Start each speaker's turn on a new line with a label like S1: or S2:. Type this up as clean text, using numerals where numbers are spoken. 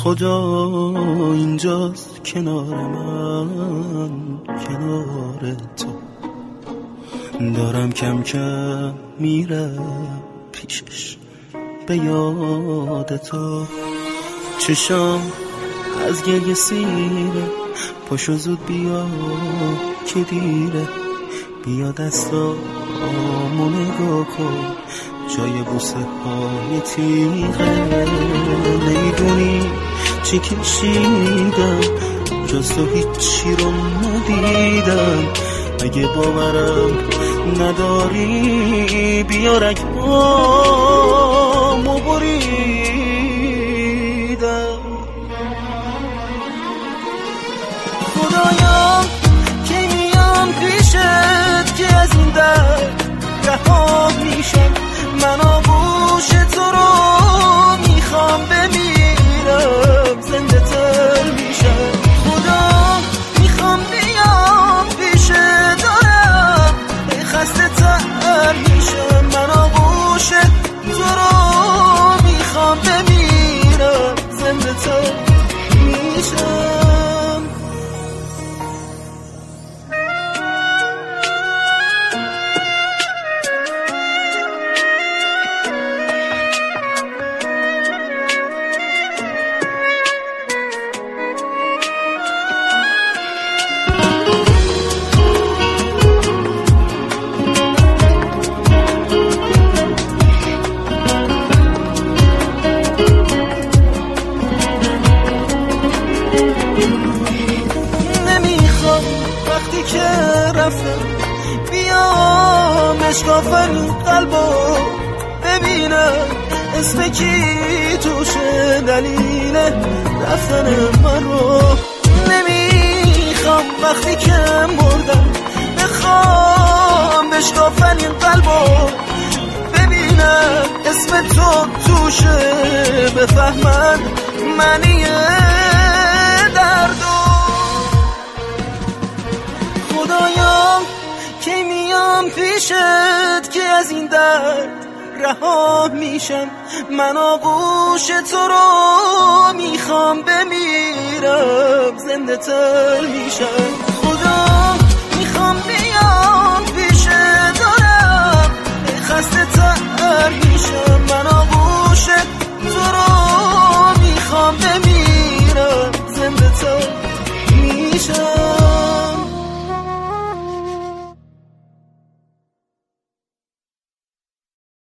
S1: خدا اینجاست کنار من، کنار تو. دارم کم کم میرم پیشش به یاد تو. چشام از گریه سیره، پاشو زود بیا که دیره. بیا دستامو نگاه کن، جای بوسه های تیغه. نمیدونی چی کشیدم، جز تو هیچی رو ندیدم. اگه باورم نداری بیا رگامو بریدم. خدایا که میام پیشت که از این درد رها میشم. من آغوش تو رو میخوام بمیرم، زنده تر میشم. خدا میخوام بیام پیش دارم، خسته تر میشم. من آغوش تو رو میخوام بمیرم، زنده تر میشم. وقتی که رفتم بیام بشکافن قلبو ببینم اسم کی توشه، دلیل رفتن من رو. نمیخوام وقتی که مردم بخوام بشکافن قلبو ببینم اسم تو توشه، بفهمن معنی دردو. خدایا که میام پیشت که از این درد رها میشم. من آغوش تو رو میخوام بمیرم، زنده تر میشم. خدا میخوام بیام پیشت دارم، خسته تر میشم. من آغوش تو رو میخوام بمیرم، زنده تر میشم.